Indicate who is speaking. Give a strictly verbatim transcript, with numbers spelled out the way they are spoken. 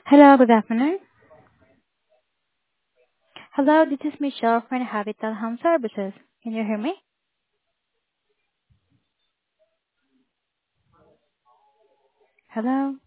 Speaker 1: Hello, good afternoon. Hello, this is Michelle from Habitat Home Services. Can you hear me? Hello?